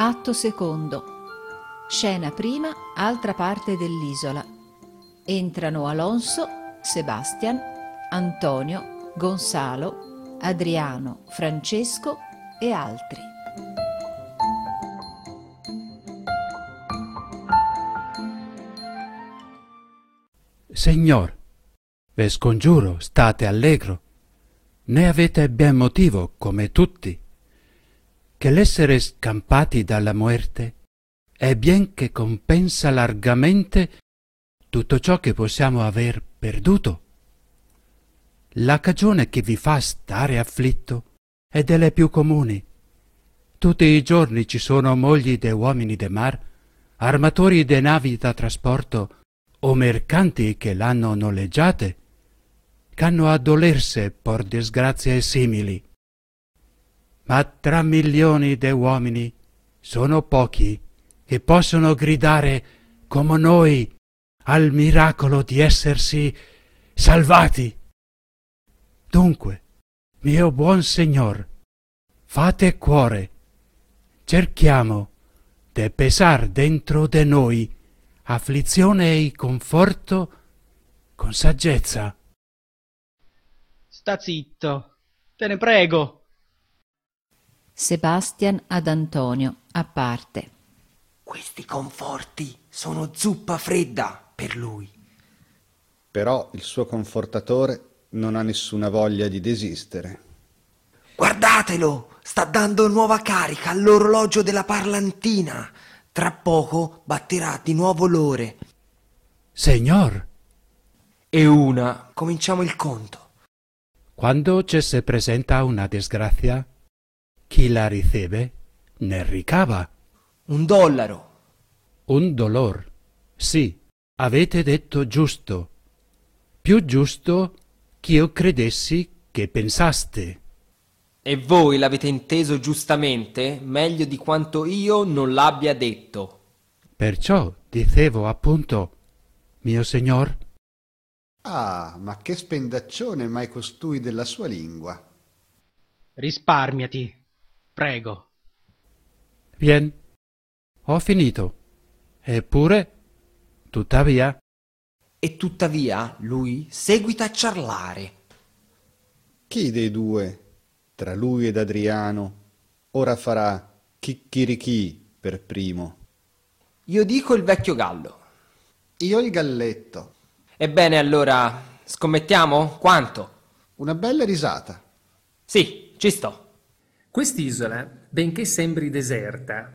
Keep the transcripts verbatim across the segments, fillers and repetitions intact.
Atto secondo. Scena prima, altra parte dell'isola. Entrano Alonso, Sebastian, Antonio, Gonzalo, Adriano, Francesco e altri. Signor, ve scongiuro, state allegro. Ne avete ben motivo, come tutti, che l'essere scampati dalla muerte è bien che compensa largamente tutto ciò che possiamo aver perduto. La cagione che vi fa stare afflitto è delle più comuni. Tutti i giorni ci sono mogli de uomini de mar, armatori de navi da trasporto o mercanti che l'hanno noleggiate, ch'hanno a dolerse por disgrazie simili. Ma tra milioni de uomini sono pochi che possono gridare come noi al miracolo di essersi salvati. Dunque, mio buon Signor, fate cuore, cerchiamo de pesar dentro de noi afflizione e conforto con saggezza. Sta zitto, te ne prego. Sebastian ad Antonio, a parte. Questi conforti sono zuppa fredda per lui. Però il suo confortatore non ha nessuna voglia di desistere. Guardatelo, sta dando nuova carica all'orologio della parlantina. Tra poco batterà di nuovo l'ore. Signor, E una, cominciamo il conto. quando ci si presenta una disgrazia, chi la riceve ne ricava. Un dollaro. Un dolor. Sì, avete detto giusto. Più giusto ch'io credessi che pensaste. E voi l'avete inteso giustamente, meglio di quanto io non l'abbia detto. Perciò dicevo appunto, mio signor, Ah, ma che spendaccione mai costui della sua lingua. Risparmiati, prego. bien, ho finito. Eppure, tuttavia, E tuttavia lui seguita a ciarlare. Chi dei due, tra lui ed Adriano, ora farà chicchirichì per primo? Io dico il vecchio gallo. Io il galletto. Ebbene allora, scommettiamo? Quanto? Una bella risata. Sì, ci sto. Quest'isola, benché sembri deserta,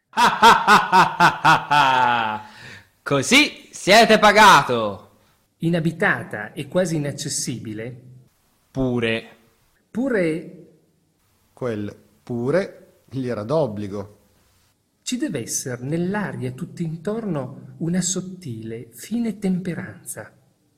Così siete pagato. inabitata e quasi inaccessibile, Pure. pure Quel pure gli era d'obbligo. ci deve essere nell'aria tutt'intorno una sottile, fine temperanza.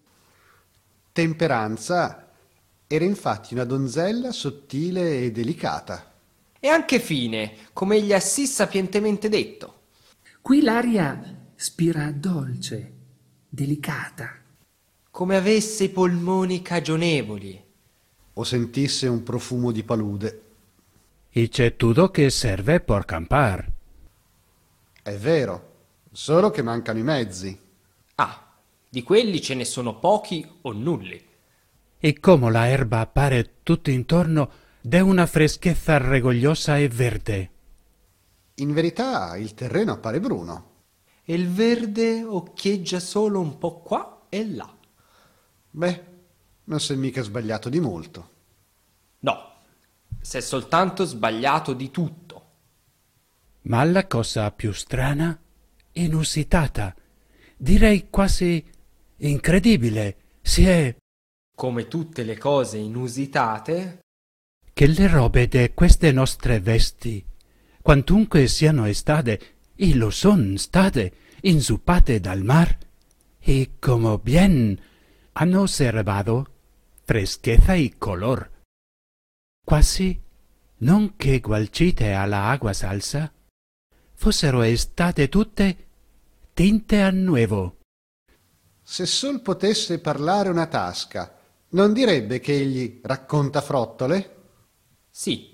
Temperanza era infatti una donzella sottile e delicata. E anche fine, come egli ha sì sapientemente detto. Qui l'aria spira dolce, delicata. Come avesse i polmoni cagionevoli. O sentisse un profumo di palude. y c'è tutto che serve por campar. È vero, solo che mancano i mezzi. Ah, di quelli ce ne sono pochi o nulli. E come la erba appare tutto intorno de una freschezza regogliosa e verde. In verità il terreno appare bruno. E il verde occhieggia solo un po' qua e là. Beh, non si è mica sbagliato di molto. No, s'è soltanto sbagliato di tutto. Ma la cosa più strana, inusitata, direi quasi incredibile, si è Come tutte le cose inusitate, che le robe de queste nostre vesti, quantunque siano state, e lo son state, inzuppate dal mar, e come bien hanno osservato freschezza e color, quasi non che gualcite alla agua salsa, fossero state tutte tinte a nuovo. Se sol potesse parlare una tasca, non direbbe che egli racconta frottole? sì,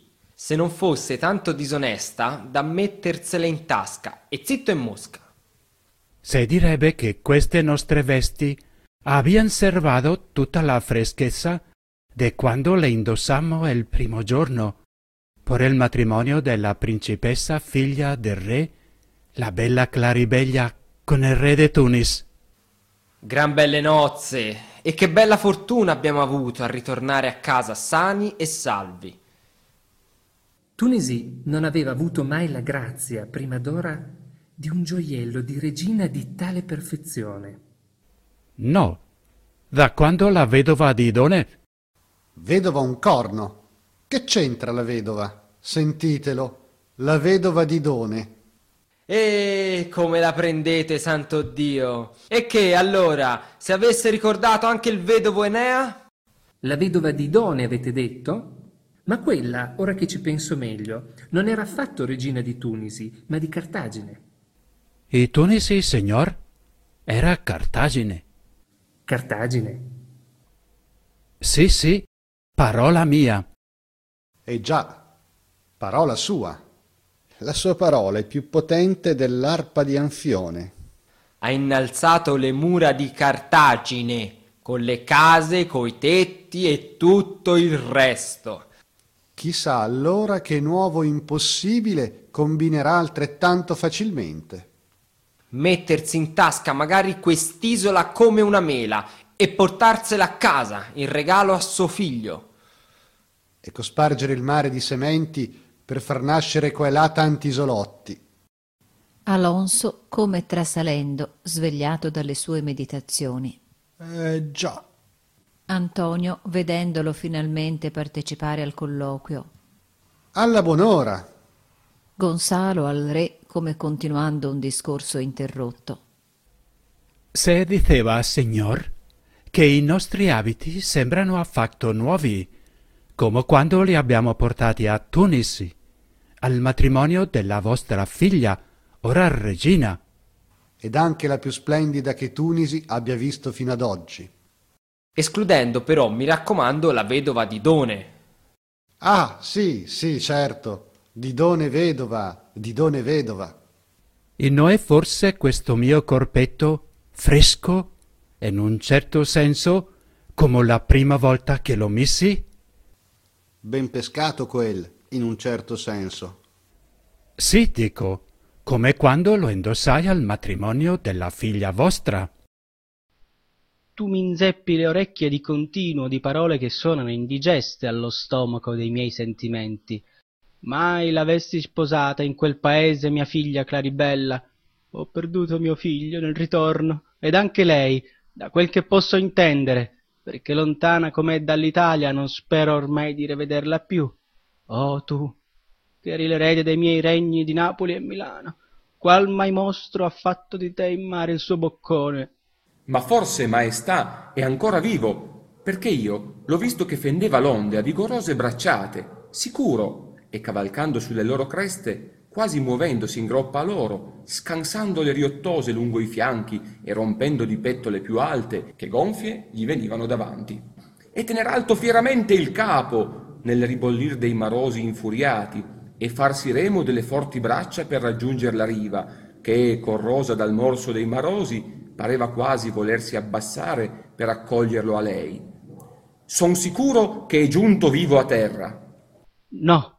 se non fosse tanto disonesta da mettersele in tasca, e zitto e mosca. Se direbbe che queste nostre vesti habían servado tutta la freschezza de quando le indossammo il primo giorno por il matrimonio della principessa figlia del re, la bella Claribella, con il re de Tunis. Gran belle nozze, e che bella fortuna abbiamo avuto a ritornare a casa sani e salvi. Tunisi non aveva avuto mai la grazia, prima d'ora, di un gioiello di regina di tale perfezione. No, da quando la vedova di Done... Vedova un corno. Che c'entra la vedova? Sentitelo, la vedova di Done. E come la prendete, santo Dio? E che, allora, se avesse ricordato anche il vedovo Enea? La vedova di Done, avete detto? Ma quella, ora che ci penso meglio, non era affatto regina di Tunisi, ma di Cartagine. I Tunisi, signor? Era Cartagine. Cartagine? Sì, sì, parola mia. E già, parola sua. La sua parola è più potente dell'arpa di Anfione. Ha innalzato le mura di Cartagine, con le case, coi tetti e tutto il resto. Chissà allora che nuovo impossibile combinerà altrettanto facilmente. Mettersi in tasca magari quest'isola come una mela e portarsela a casa in regalo a suo figlio. E cospargere il mare di sementi per far nascere qua e là tanti isolotti. Alonso, come trasalendo, svegliato dalle sue meditazioni. Eh già. Antonio, vedendolo finalmente partecipare al colloquio. Alla buon'ora. Gonzalo al re, come continuando un discorso interrotto. Se diceva, signor, che i nostri abiti sembrano affatto nuovi, come quando li abbiamo portati a Tunisi, al matrimonio della vostra figlia, ora regina. Ed anche la più splendida che Tunisi abbia visto fino ad oggi. Escludendo però, mi raccomando, la vedova di Done. Ah, sì, sì, certo. Didone vedova, Didone vedova. E non è forse questo mio corpetto fresco, in un certo senso, come la prima volta che lo missi? Ben pescato quel, in un certo senso. Sì, dico, come quando lo indossai al matrimonio della figlia vostra. Tu mi inzeppi le orecchie di continuo di parole che suonano indigeste allo stomaco dei miei sentimenti. Mai l'avessi sposata in quel paese mia figlia Claribella. Ho perduto mio figlio nel ritorno, ed anche lei, da quel che posso intendere, perché lontana com'è dall'Italia non spero ormai di rivederla più. Oh tu, che eri l'erede dei miei regni di Napoli e Milano, qual mai mostro ha fatto di te in mare il suo boccone? Ma forse, maestà, è ancora vivo, perché io l'ho visto che fendeva l'onde a vigorose bracciate, sicuro, e cavalcando sulle loro creste, quasi muovendosi in groppa a loro, scansando le riottose lungo i fianchi e rompendo di petto le più alte, che gonfie gli venivano davanti. E tener alto fieramente il capo, nel ribollir dei marosi infuriati, e farsi remo delle forti braccia per raggiunger la riva, che, corrosa dal morso dei marosi, pareva quasi volersi abbassare per accoglierlo a lei. Son sicuro che è giunto vivo a terra. No,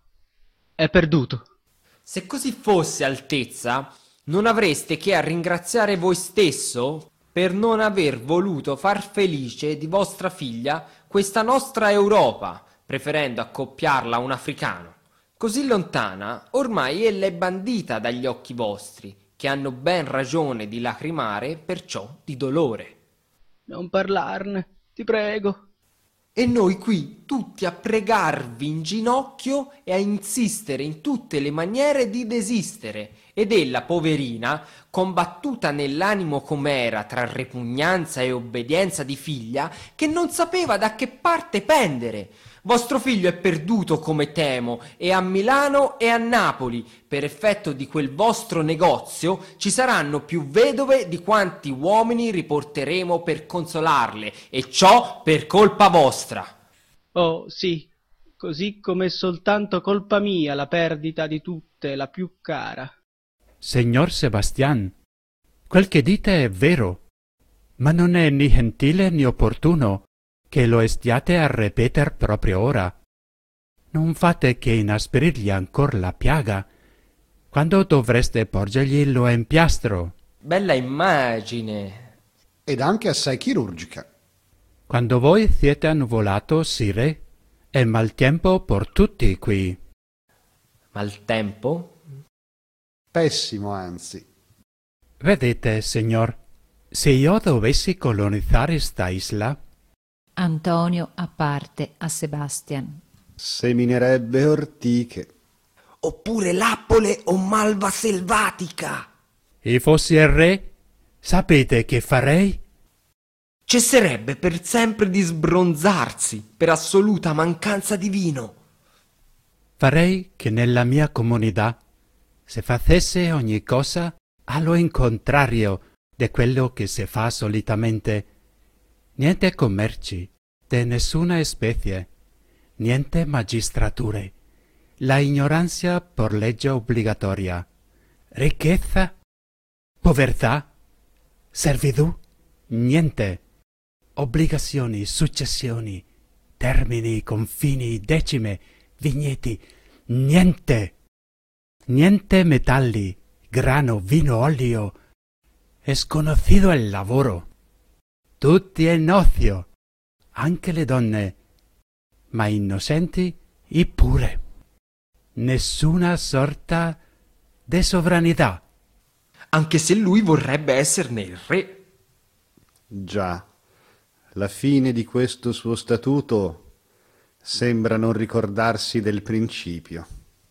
è perduto. Se così fosse, Altezza, non avreste che a ringraziare voi stesso per non aver voluto far felice di vostra figlia questa nostra Europa, preferendo accoppiarla a un africano. Così lontana, ormai ella è bandita dagli occhi vostri, che hanno ben ragione di lacrimare perciò di dolore. Non parlarne, ti prego. E noi qui tutti a pregarvi in ginocchio e a insistere in tutte le maniere di desistere, ed ella, poverina, combattuta nell'animo com'era tra repugnanza e obbedienza di figlia, che non sapeva da che parte pendere. Vostro figlio è perduto, come temo, e a Milano e a Napoli, per effetto di quel vostro negozio, ci saranno più vedove di quanti uomini riporteremo per consolarle, e ciò per colpa vostra. Oh, sì, così come è soltanto colpa mia la perdita di tutte la più cara. Signor Sebastian, quel che dite è vero, ma non è né gentile né opportuno che lo stiate a ripeter proprio ora. Non fate che inasperirgli ancor la piaga, quando dovreste porgergli lo empiastro. Bella immagine. Ed anche assai chirurgica. Quando voi siete annuvolato, sire, è maltempo per tutti qui. Maltempo? Pessimo, anzi. Vedete, signor, se io dovessi colonizzare sta isla... Antonio a parte a Sebastian. Seminerebbe ortiche. Oppure l'appole o malva selvatica. E fossi il re, sapete che farei? Cesserebbe per sempre di sbronzarsi per assoluta mancanza di vino. Farei che nella mia comunità si facesse ogni cosa allo incontrario di quello che si fa solitamente. Niente commerci, di nessuna specie, niente magistrature, la ignoranza per legge obbligatoria, ricchezza, povertà, servitù, niente, obbligazioni, successioni, termini, confini, decime, vigneti, niente, niente metalli, grano, vino, olio, è sconosciuto il lavoro, tutti in ozio, anche le donne, ma innocenti e pure. Nessuna sorta di sovranità. Anche se lui vorrebbe esserne il re. Già, la fine di questo suo statuto sembra non ricordarsi del principio.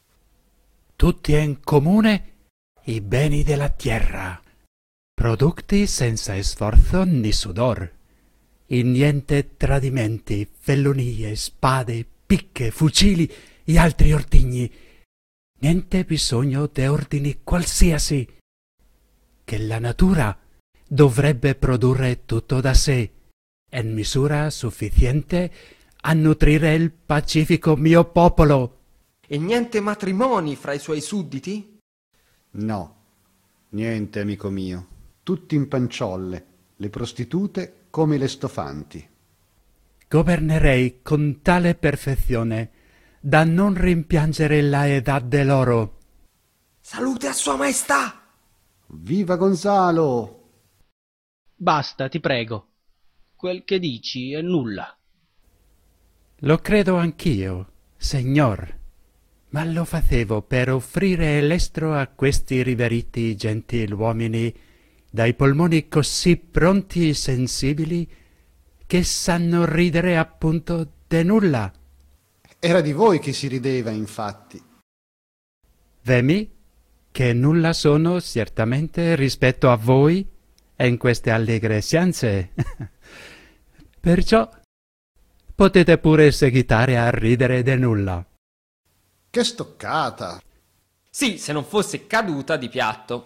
Tutti in comune i beni della terra, prodotti senza sforzo né sudor, e niente tradimenti, fellonie, spade, picche, fucili e altri ordigni, niente bisogno di ordini qualsiasi, che la natura dovrebbe produrre tutto da sé, in misura sufficiente a nutrire il pacifico mio popolo. E niente matrimoni fra i suoi sudditi? No, niente, amico mio. Tutti in panciolle, le prostitute come le stofanti. Governerei con tale perfezione da non rimpiangere la età dell'oro. Salute a Sua Maestà! Viva Gonzalo! Basta, ti prego. Quel che dici è nulla. Lo credo anch'io, signor, ma lo facevo per offrire l'estro a questi riveriti gentiluomini dai polmoni così pronti e sensibili che sanno ridere appunto de nulla. Era di voi che si rideva, infatti. Vemi che nulla sono certamente rispetto a voi in queste allegre scienze. Perciò potete pure seguitare a ridere de nulla. Che stoccata! Sì, se non fosse caduta di piatto.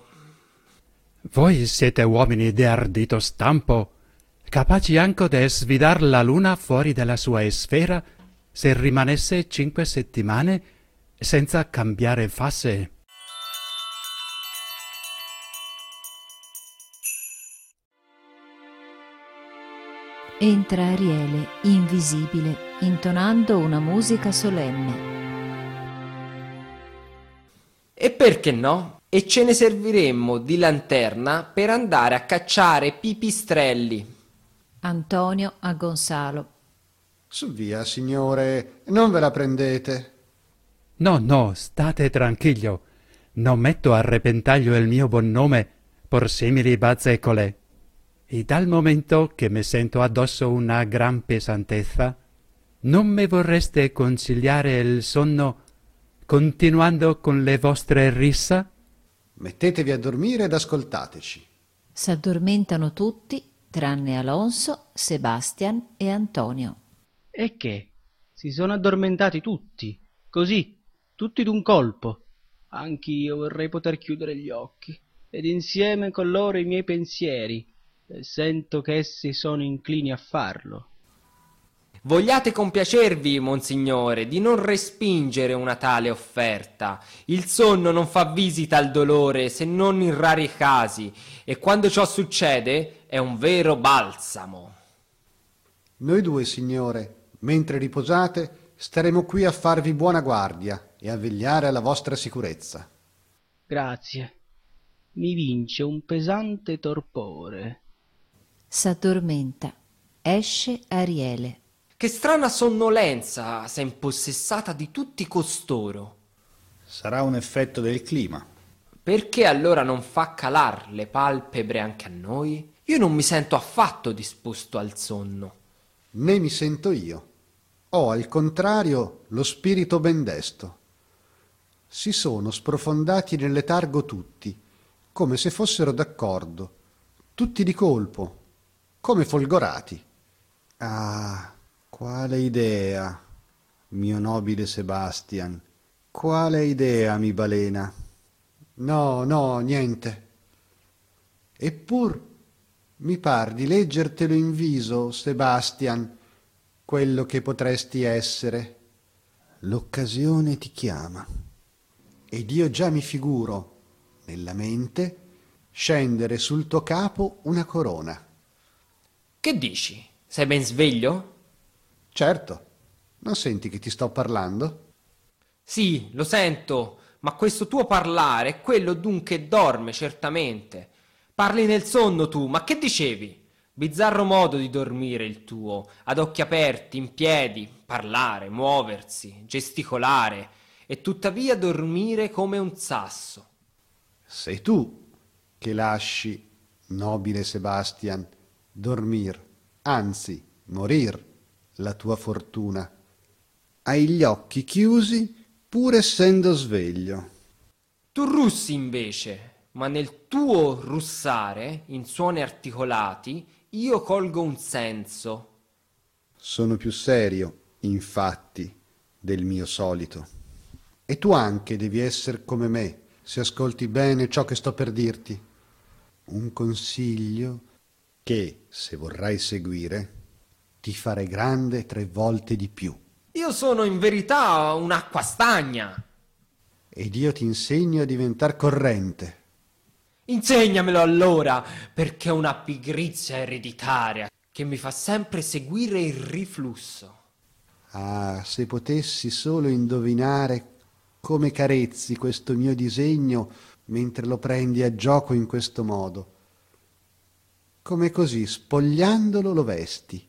Voi siete uomini di ardito stampo, capaci anche di sfidar la luna fuori dalla sua sfera se rimanesse cinque settimane senza cambiare fase. Entra Ariele, invisibile, intonando una musica solenne. E perché no? E ce ne serviremmo di lanterna per andare a cacciare pipistrelli. Antonio a Gonzalo. Su via, signore, non ve la prendete. No, no, state tranquillo. Non metto a repentaglio il mio buon nome per simili bazzecole. E dal momento che mi sento addosso una gran pesantezza, non mi vorreste consigliare il sonno continuando con le vostre rissa? Mettetevi a dormire ed ascoltateci. S'addormentano tutti, tranne Alonso, Sebastian e Antonio. E che? Si sono addormentati tutti, così, tutti d'un colpo. Anch'io vorrei poter chiudere gli occhi, ed insieme con loro i miei pensieri, e sento che essi sono inclini a farlo. Vogliate compiacervi, monsignore, di non respingere una tale offerta. Il sonno non fa visita al dolore se non in rari casi, e quando ciò succede è un vero balsamo. Noi due, signore, mentre riposate, staremo qui a farvi buona guardia e a vegliare alla vostra sicurezza. Grazie. Mi vince un pesante torpore. S'addormenta. Esce Ariele. Che strana sonnolenza s'è impossessata di tutti costoro. Sarà un effetto del clima. Perché allora non fa calar le palpebre anche a noi? Io non mi sento affatto disposto al sonno. Né mi sento io. Ho, al contrario, lo spirito ben desto. Si sono sprofondati nel letargo tutti, come se fossero d'accordo, tutti di colpo, come folgorati. Ah, quale idea, mio nobile Sebastian, quale idea mi balena? No, no, niente. Eppur mi par di leggertelo in viso, Sebastian, quello che potresti essere. L'occasione ti chiama, ed io già mi figuro, nella mente, scendere sul tuo capo una corona. Che dici? Sei ben sveglio? Certo, non senti che ti sto parlando? Sì, lo sento, ma questo tuo parlare è quello d'un che dorme, certamente. Parli nel sonno tu, ma che dicevi? Bizzarro modo di dormire il tuo, ad occhi aperti, in piedi, parlare, muoversi, gesticolare, e tuttavia dormire come un sasso. Sei tu che lasci, nobile Sebastian, dormir, anzi morir, la tua fortuna. Hai gli occhi chiusi pur essendo sveglio. Tu russi invece, ma nel tuo russare, in suoni articolati, io colgo un senso. Sono più serio, infatti, del mio solito. E tu anche devi essere come me, se ascolti bene ciò che sto per dirti. Un consiglio che, se vorrai seguire, ti farà grande tre volte di più. Io sono in verità un'acqua stagna. Ed io ti insegno a diventar corrente. Insegnamelo allora, perché è una pigrizia ereditaria che mi fa sempre seguire il riflusso. Ah, se potessi solo indovinare come carezzi questo mio disegno mentre lo prendi a gioco in questo modo. Come così, spogliandolo, lo vesti.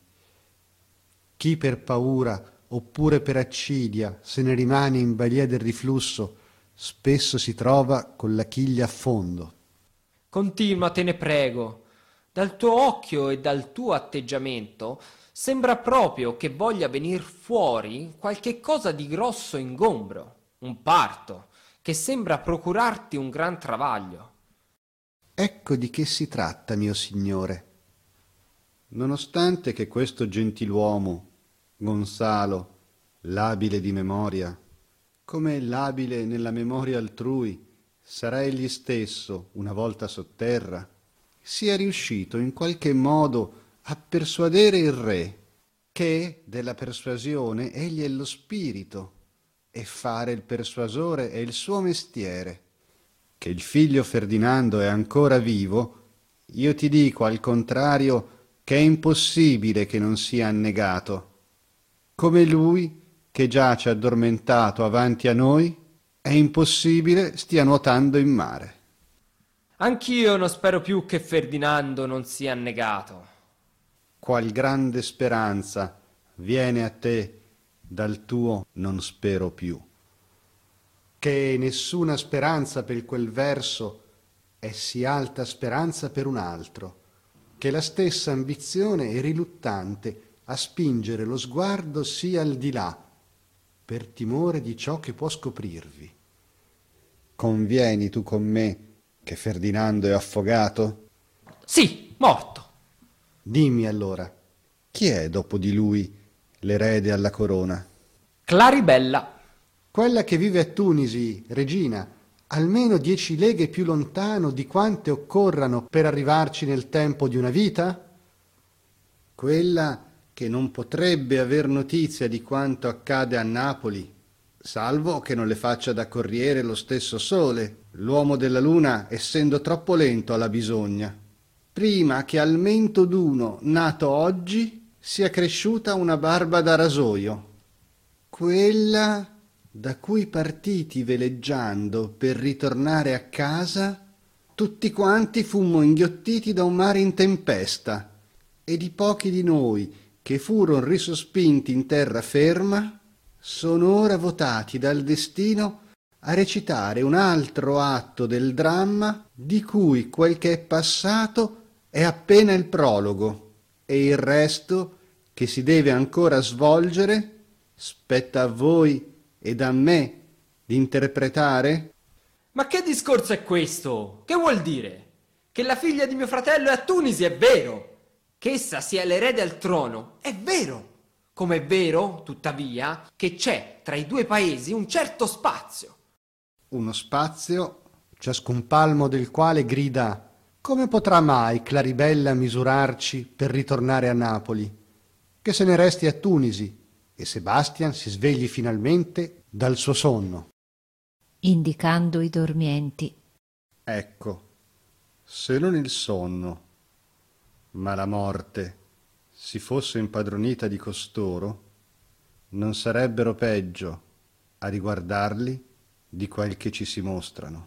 Chi per paura oppure per accidia se ne rimane in balia del riflusso, spesso si trova con la chiglia a fondo. Continua, te ne prego. Dal tuo occhio e dal tuo atteggiamento sembra proprio che voglia venir fuori qualche cosa di grosso ingombro, un parto, che sembra procurarti un gran travaglio. Ecco di che si tratta, mio signore. Nonostante che questo gentiluomo, Gonzalo, labile di memoria, come labile nella memoria altrui, sarà egli stesso, una volta sotterra, sia riuscito in qualche modo a persuadere il re, che della persuasione egli è lo spirito, e fare il persuasore è il suo mestiere. Che il figlio Ferdinando è ancora vivo, io ti dico al contrario che è impossibile che non sia annegato. Come lui, che giace addormentato avanti a noi, è impossibile stia nuotando in mare. Anch'io non spero più che Ferdinando non sia annegato. Qual grande speranza viene a te dal tuo non spero più. Che nessuna speranza per quel verso è sì alta speranza per un altro, che la stessa ambizione è riluttante a spingere lo sguardo sì al di là, per timore di ciò che può scoprirvi. Convieni tu con me che Ferdinando è affogato? Sì, morto. Dimmi allora, chi è dopo di lui l'erede alla corona? Claribella. Quella che vive a Tunisi, regina, almeno dieci leghe più lontano di quante occorrano per arrivarci nel tempo di una vita? Quella che non potrebbe aver notizia di quanto accade a Napoli, salvo che non le faccia da corriere lo stesso sole, l'uomo della luna essendo troppo lento alla bisogna, prima che al mento d'uno nato oggi sia cresciuta una barba da rasoio, quella da cui partiti veleggiando per ritornare a casa, tutti quanti fummo inghiottiti da un mare in tempesta, e di pochi di noi che furono risospinti in terra ferma, sono ora votati dal destino a recitare un altro atto del dramma di cui quel che è passato è appena il prologo, e il resto che si deve ancora svolgere spetta a voi ed a me di interpretare. Ma che discorso è questo? Che vuol dire? Che la figlia di mio fratello è a Tunisi, è vero. Che essa sia l'erede al trono, è vero. Come è vero, tuttavia, che c'è tra i due paesi un certo spazio. Uno spazio, ciascun palmo del quale grida: come potrà mai Claribella misurarci per ritornare a Napoli? Che se ne resti a Tunisi e Sebastian si svegli finalmente dal suo sonno. Indicando i dormienti. Ecco, se non il sonno, ma la morte si fosse impadronita di costoro, non sarebbero peggio a riguardarli di quel che ci si mostrano.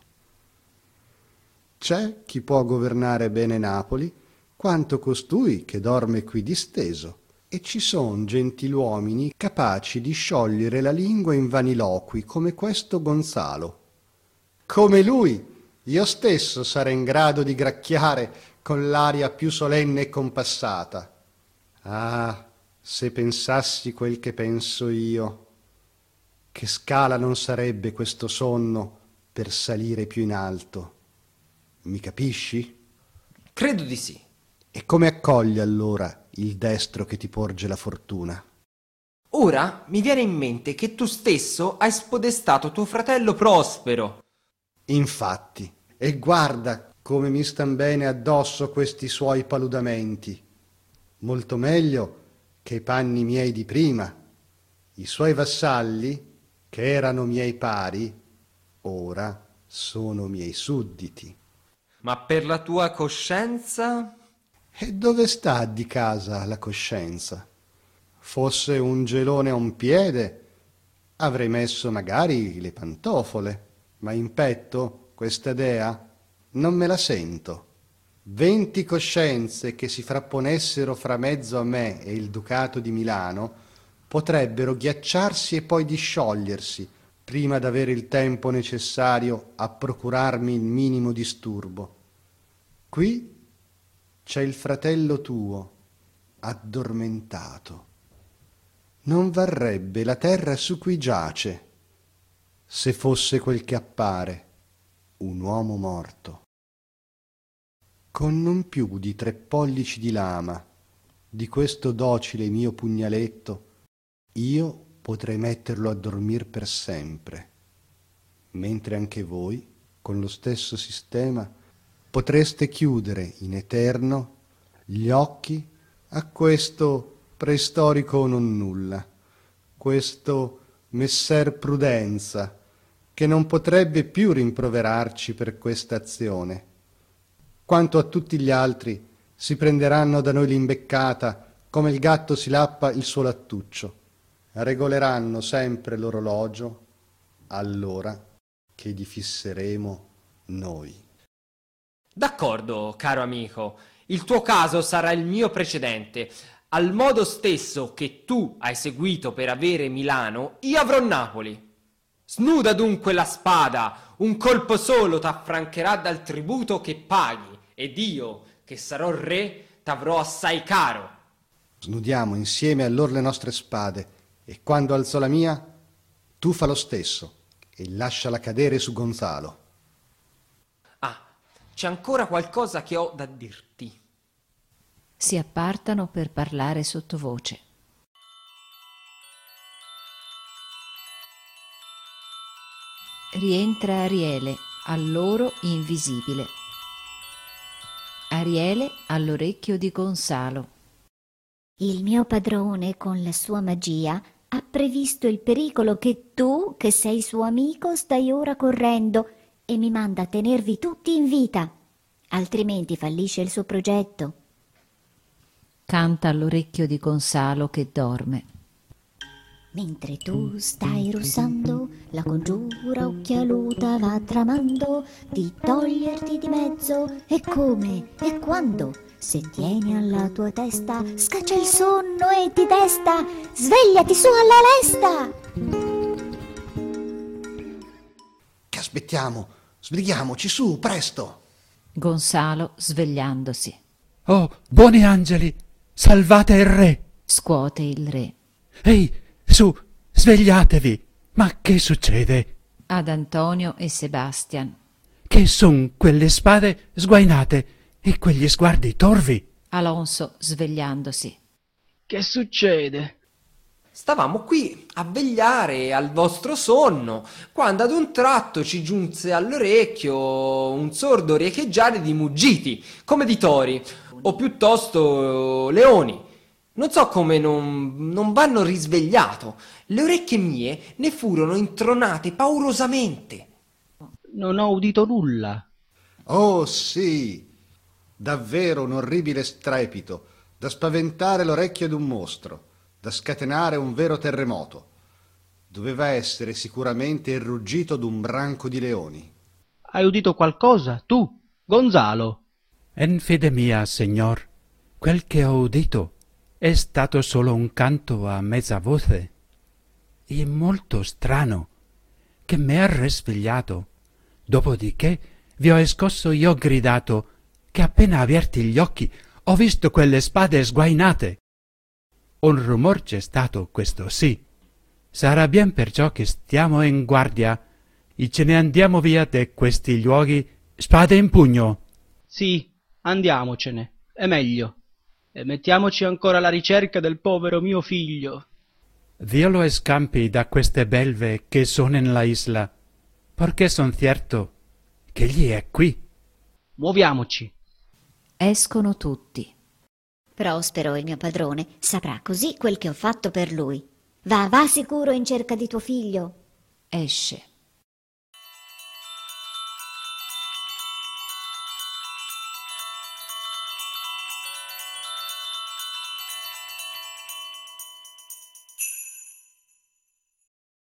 C'è chi può governare bene Napoli quanto costui che dorme qui disteso, e ci son gentiluomini capaci di sciogliere la lingua in vaniloqui come questo Gonzalo. Come lui, io stesso sarei in grado di gracchiare con l'aria più solenne e compassata. Ah, se pensassi quel che penso io, che scala non sarebbe questo sonno per salire più in alto. Mi capisci? Credo di sì. E come accogli allora il destro che ti porge la fortuna? Ora mi viene in mente che tu stesso hai spodestato tuo fratello Prospero. Infatti, e guarda come mi stan bene addosso questi suoi paludamenti. Molto meglio che i panni miei di prima. I suoi vassalli, che erano miei pari, ora sono miei sudditi. Ma per la tua coscienza? E dove sta di casa la coscienza? Fosse un gelone a un piede, avrei messo magari le pantofole, ma in petto questa dea non me la sento. Venti coscienze che si frapponessero fra mezzo a me e il Ducato di Milano potrebbero ghiacciarsi e poi disciogliersi prima d'avere il tempo necessario a procurarmi il minimo disturbo. Qui c'è il fratello tuo, addormentato. Non varrebbe la terra su cui giace, se fosse quel che appare, un uomo morto. Con non più di tre pollici di lama di questo docile mio pugnaletto, io potrei metterlo a dormir per sempre, mentre anche voi, con lo stesso sistema, potreste chiudere in eterno gli occhi a questo preistorico nonnulla, questo messer Prudenza, che non potrebbe più rimproverarci per questa azione. Quanto a tutti gli altri, si prenderanno da noi l'imbeccata come il gatto si lappa il suo lattuccio. Regoleranno sempre l'orologio all'ora che gli fisseremo noi. D'accordo, caro amico, il tuo caso sarà il mio precedente. Al modo stesso che tu hai seguito per avere Milano, io avrò Napoli. Snuda dunque la spada, un colpo solo t'affrancherà dal tributo che paghi, ed io, che sarò re, t'avrò assai caro. Snudiamo insieme allor le nostre spade, e quando alzo la mia, tu fa lo stesso, e lasciala cadere su Gonzalo. Ah, c'è ancora qualcosa che ho da dirti. Si appartano per parlare sottovoce. Rientra Ariele, a loro invisibile. Ariele all'orecchio di Gonzalo. Il mio padrone, con la sua magia, ha previsto il pericolo che tu, che sei suo amico, stai ora correndo e mi manda a tenervi tutti in vita, altrimenti fallisce il suo progetto. Canta all'orecchio di Gonzalo che dorme. Mentre tu stai russando, la congiura occhialuta va tramando di toglierti di mezzo. E come? E quando? Se tieni alla tua testa, scaccia il sonno e ti desta. Svegliati su alla lesta! Che aspettiamo? Sbrighiamoci, su, presto! Gonzalo svegliandosi. Oh, buoni angeli, salvate il re! Scuote il re. Ehi, su, svegliatevi! Ma che succede? Ad Antonio e Sebastian. Che son quelle spade sguainate e quegli sguardi torvi? Alonso svegliandosi. Che succede? Stavamo qui a vegliare al vostro sonno, quando ad un tratto ci giunse all'orecchio un sordo riecheggiare di muggiti, come di tori, o piuttosto leoni. Non so come non, non v'hanno risvegliato. Le orecchie mie ne furono intronate paurosamente. Non ho udito nulla. Oh sì, davvero un orribile strepito, da spaventare l'orecchio d'un mostro, da scatenare un vero terremoto. Doveva essere sicuramente il ruggito d'un branco di leoni. Hai udito qualcosa, tu, Gonzalo? En fede mia, signor, quel che ho udito è stato solo un canto a mezza voce, e molto strano, che mi ha risvegliato. Dopodiché vi ho scosso e ho gridato che appena aperti gli occhi ho visto quelle spade sguainate. Un rumor c'è stato, questo sì. Sarà bien perciò che stiamo in guardia e ce ne andiamo via da questi luoghi, spade in pugno. Sì, andiamocene, è meglio. E mettiamoci ancora alla ricerca del povero mio figlio. Dio lo scampi da queste belve che sono nella isla, perché son certo che egli è qui. Muoviamoci. Escono tutti. Prospero, il mio padrone, saprà così quel che ho fatto per lui. Va, va sicuro in cerca di tuo figlio. Esce.